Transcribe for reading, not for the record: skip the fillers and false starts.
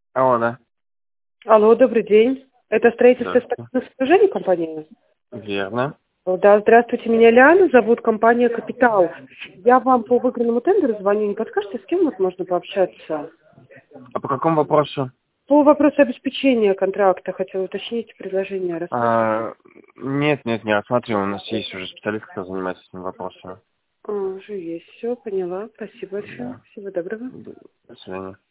Алло, да. Алло, добрый день. Это строительство Здравствуйте. спортивных сооружений компания? Верно. Да, здравствуйте, меня Лиана зовут, компания «Капитал». Я вам по выигранному тендеру звоню, не подскажете, с кем вот можно пообщаться? А по какому вопросу? По вопросу обеспечения контракта хотела уточнить предложение, рассматриваете? Нет, не рассматриваем. У нас есть уже специалист, кто занимается этим вопросом. Уже есть, все, поняла. Спасибо большое. Да. Всего доброго. До свидания.